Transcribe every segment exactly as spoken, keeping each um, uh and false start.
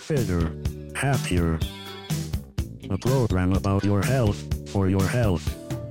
fitter, happier. A program about your health for your health.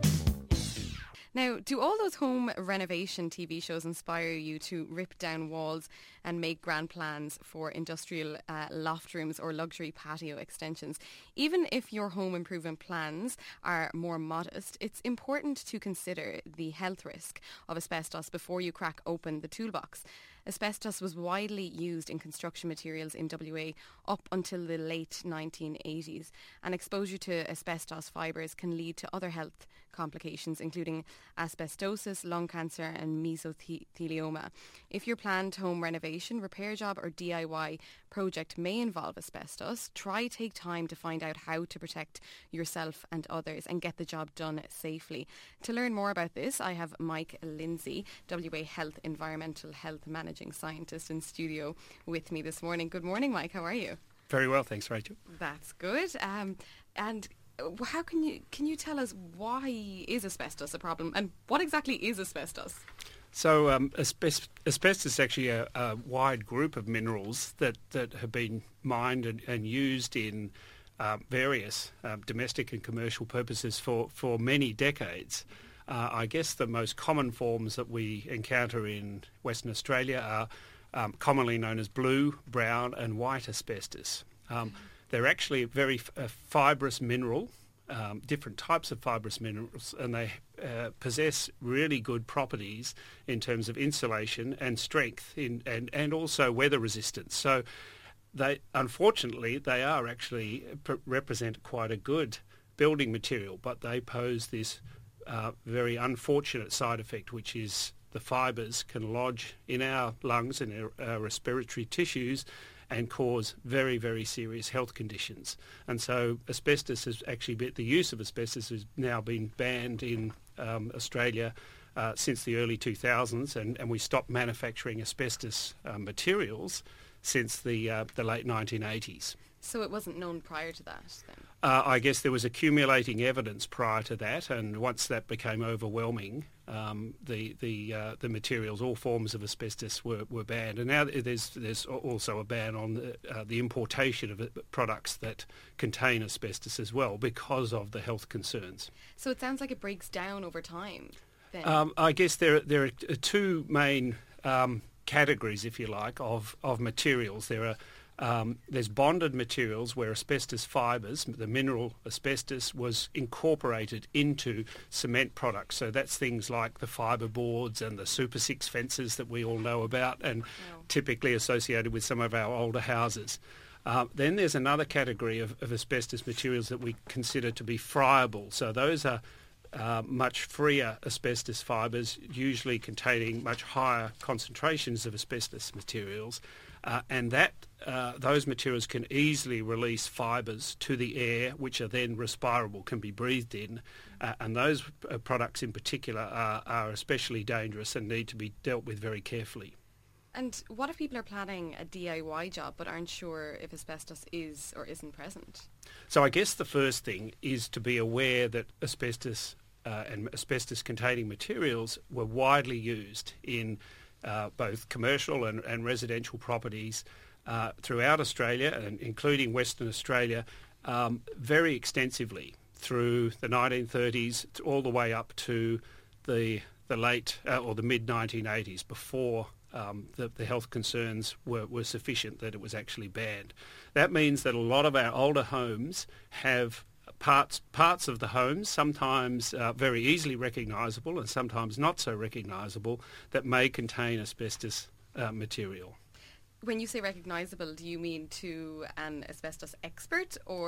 Now, do all those home renovation T V shows inspire you to rip down walls and make grand plans for industrial uh, loft rooms or luxury patio extensions? Even if your home improvement plans are more modest, it's important to consider the health risk of asbestos before you crack open the toolbox. Asbestos was widely used in construction materials in W A up until the late nineteen eighties, and exposure to asbestos fibres can lead to other health complications, including asbestosis, lung cancer and mesothelioma. If your planned home renovation, repair job or D I Y project may involve asbestos, try take time to find out how to protect yourself and others and get the job done safely. To learn more about this, I have Mike Lindsay, W A Health Environmental Health Managing Scientist, in studio with me this morning. Good morning, Mike. How are you? Very well, thanks, Rachel. That's good. Um, and how can you can you tell us why is asbestos a problem, and what exactly is asbestos? So um, asbestos, asbestos is actually a, a wide group of minerals that, that have been mined and, and used in um, various um, domestic and commercial purposes for, for many decades. Uh, I guess the most common forms that we encounter in Western Australia are um, commonly known as blue, brown and white asbestos. Um, they're actually a very f- a fibrous mineral, um, different types of fibrous minerals, and they uh, possess really good properties in terms of insulation and strength in, and, and also weather resistance. So they, unfortunately, they are actually p- represent quite a good building material, but they pose this Uh, very unfortunate side effect, which is the fibres can lodge in our lungs and our, our respiratory tissues and cause very, very serious health conditions. And so asbestos has actually been, the use of asbestos has now been banned in um, Australia uh, since the early two thousands, and, and we stopped manufacturing asbestos uh, materials since the uh, the late nineteen eighties. So it wasn't known prior to that then? Uh, I guess there was accumulating evidence prior to that, and once that became overwhelming, um, the the uh, the materials, all forms of asbestos, were, were banned. And now there's there's also a ban on the, uh, the importation of products that contain asbestos as well because of the health concerns. So it sounds like it breaks down over time then. Um, I guess there there are two main um, categories, if you like, of of materials. There are Um, there's bonded materials where asbestos fibres, the mineral asbestos, was incorporated into cement products. So that's things like the fibre boards and the Super Six fences that we all know about and Wow. typically associated with some of our older houses. Uh, then there's another category of, of asbestos materials that we consider to be friable. So those are uh, much freer asbestos fibres, usually containing much higher concentrations of asbestos materials. Uh, and that uh, those materials can easily release fibres to the air, which are then respirable, can be breathed in. Uh, and those uh, products in particular are, are especially dangerous and need to be dealt with very carefully. And what if people are planning a D I Y job but aren't sure if asbestos is or isn't present? So I guess the first thing is to be aware that asbestos uh, and asbestos-containing materials were widely used in Uh, both commercial and, and residential properties uh, throughout Australia, and including Western Australia, um, very extensively through the nineteen thirties all the way up to the the late uh, or the mid nineteen eighties, before um, the, the health concerns were, were sufficient that it was actually banned. That means that a lot of our older homes have Parts parts of the homes, sometimes uh, very easily recognisable and sometimes not so recognisable, that may contain asbestos uh, material. When you say recognisable, do you mean to an asbestos expert or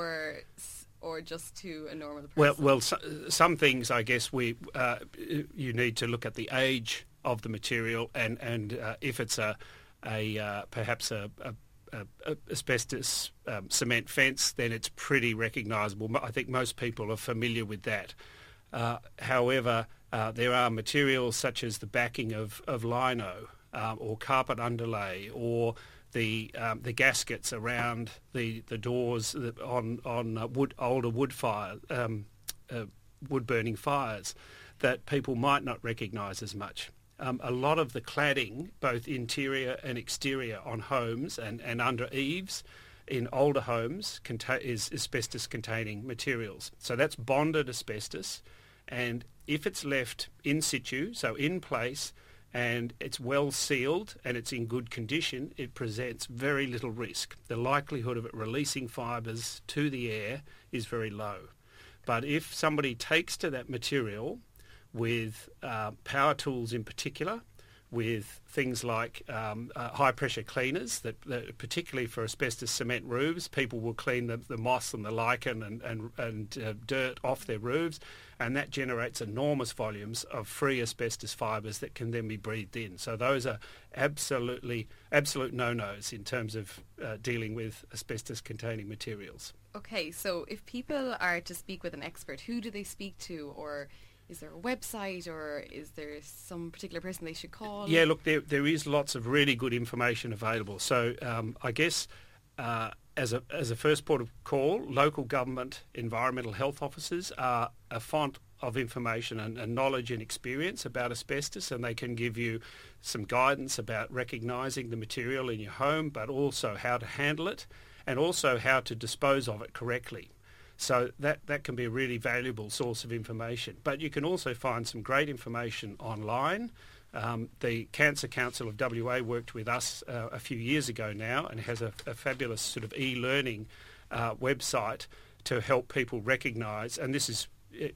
or just to a normal person? Well, well, so, some things I guess we uh, you need to look at the age of the material, and and uh, if it's a a uh, perhaps a, a Uh, asbestos um, cement fence, then it's pretty recognisable. I think most people are familiar with that. Uh, however, uh, there are materials such as the backing of, of lino um, or carpet underlay, or the um, the gaskets around the, the doors on on uh, wood older wood fire um, uh, wood burning fires that people might not recognise as much. Um, a lot of the cladding, both interior and exterior on homes and, and under eaves, in older homes conta- is asbestos-containing materials. So that's bonded asbestos, and if it's left in situ, so in place, and it's well sealed and it's in good condition, it presents very little risk. The likelihood of it releasing fibres to the air is very low. But if somebody takes to that material with uh, power tools in particular, with things like um, uh, high-pressure cleaners, that, that particularly for asbestos cement roofs, people will clean the, the moss and the lichen and, and, and uh, dirt off their roofs, and that generates enormous volumes of free asbestos fibres that can then be breathed in. So those are absolutely absolute no-nos in terms of uh, dealing with asbestos-containing materials. Okay, so if people are to speak with an expert, who do they speak to, or is there a website, or is there some particular person they should call? Yeah, look, there there is lots of really good information available. So um, I guess uh, as a as a first port of call, local government environmental health officers are a font of information and, and knowledge and experience about asbestos, and they can give you some guidance about recognising the material in your home, but also how to handle it, and also how to dispose of it correctly. So that, that can be a really valuable source of information. But you can also find some great information online. Um, the Cancer Council of W A worked with us uh, a few years ago now and has a, a fabulous sort of e-learning uh, website to help people recognise, and this is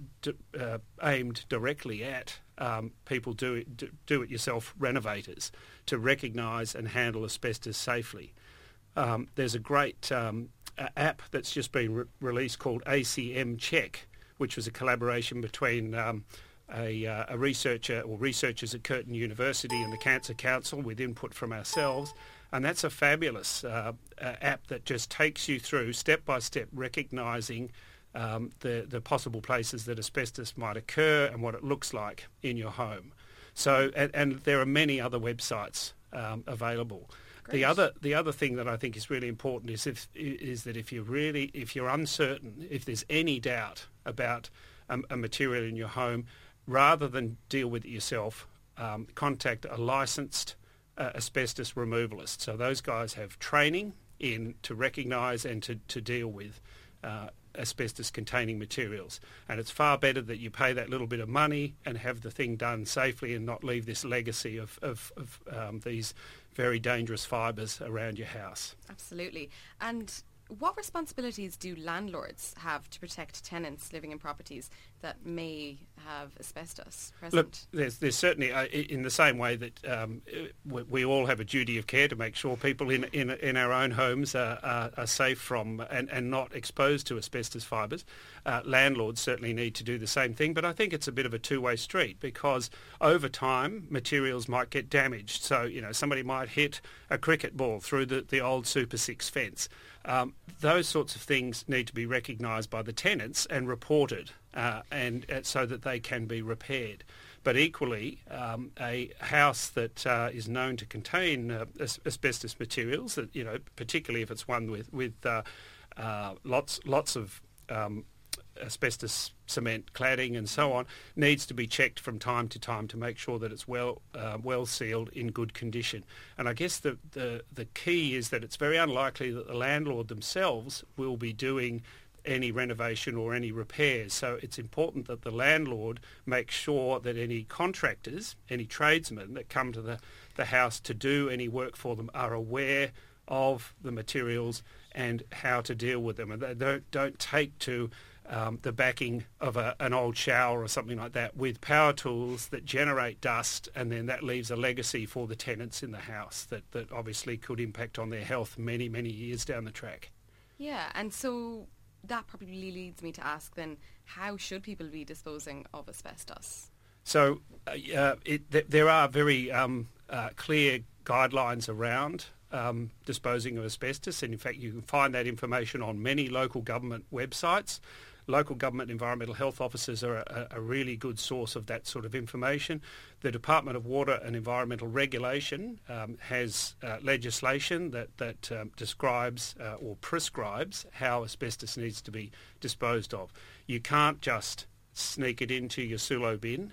uh, aimed directly at um, people do it, do, do-it-yourself renovators, to recognise and handle asbestos safely. Um, there's a great um, uh, app that's just been re- released called A C M Check, which was a collaboration between um, a, uh, a researcher or researchers at Curtin University and the Cancer Council with input from ourselves. And that's a fabulous uh, uh, app that just takes you through step by step, recognising um, the, the possible places that asbestos might occur and what it looks like in your home. So, and, and there are many other websites um, available. Great. The other the other thing that I think is really important is if is that if you're really if you're uncertain, if there's any doubt about a, a material in your home, rather than deal with it yourself, um, contact a licensed uh, asbestos removalist. So those guys have training in to recognise and to, to deal with uh, asbestos-containing materials. And it's far better that you pay that little bit of money and have the thing done safely and not leave this legacy of, of, of um, these very dangerous fibres around your house. Absolutely. And what responsibilities do landlords have to protect tenants living in properties that may have asbestos present? Look, there's, there's certainly, uh, in the same way that um, we, we all have a duty of care to make sure people in in, in our own homes are, are, are safe from and, and not exposed to asbestos fibres, uh, landlords certainly need to do the same thing. But I think it's a bit of a two-way street, because over time materials might get damaged. So, you know, somebody might hit a cricket ball through the, the old Super six fence. Um, those sorts of things need to be recognised by the tenants and reported, uh, and uh, so that they can be repaired. But equally, um, a house that uh, is known to contain uh, as- asbestos materials, that, you know, particularly if it's one with with uh, uh, lots lots of um, asbestos cement cladding and so on, needs to be checked from time to time to make sure that it's well uh, well sealed, in good condition. And I guess the, the the key is that it's very unlikely that the landlord themselves will be doing any renovation or any repairs. So it's important that the landlord makes sure that any contractors, any tradesmen that come to the, the house to do any work for them are aware of the materials and how to deal with them. And they don't, don't take to Um, the backing of a, an old shower or something like that with power tools that generate dust, and then that leaves a legacy for the tenants in the house that, that obviously could impact on their health many, many years down the track. Yeah, and so that probably leads me to ask then, how should people be disposing of asbestos? So uh, it, th- there are very um, uh, clear guidelines around um, disposing of asbestos, and in fact you can find that information on many local government websites. Local government environmental health officers are a, a really good source of that sort of information. The Department of Water and Environmental Regulation um, has uh, legislation that, that um, describes uh, or prescribes how asbestos needs to be disposed of. You can't just sneak it into your SULO bin.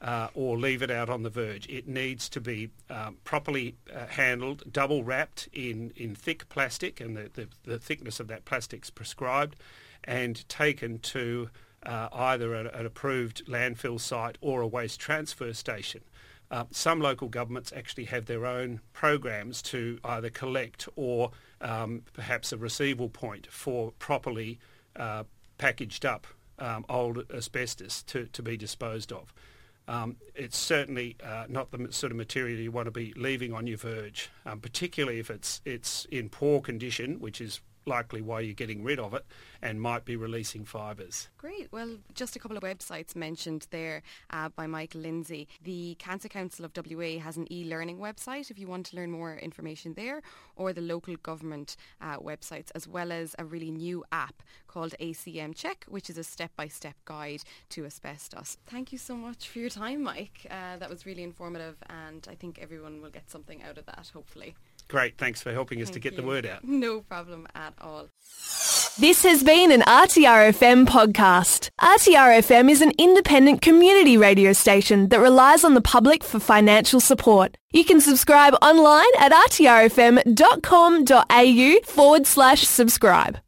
uh, or leave it out on the verge. It needs to be um, properly uh, handled, double wrapped in, in thick plastic, and the, the, the thickness of that plastic is prescribed, and taken to uh, either an, an approved landfill site or a waste transfer station. Uh, some local governments actually have their own programs to either collect or um, perhaps a receival point for properly uh, packaged up um, old asbestos to, to be disposed of. Um, it's certainly uh, not the sort of material you want to be leaving on your verge, um, particularly if it's it's in poor condition, which is likely why you're getting rid of it, and might be releasing fibres. Great. Well, just a couple of websites mentioned there uh, by Michael Lindsay. The Cancer Council of W A has an e-learning website if you want to learn more information there, or the local government uh, websites, as well as a really new app called A C M Check, which is a step-by-step guide to asbestos. Thank you so much for your time, Mike. Uh, that was really informative, and I think everyone will get something out of that, hopefully. Great, thanks for helping us Thank to get you. the word out. No problem at all. This has been an R T R F M podcast. R T R F M is an independent community radio station that relies on the public for financial support. You can subscribe online at r t r f m dot com dot a u forward slash subscribe.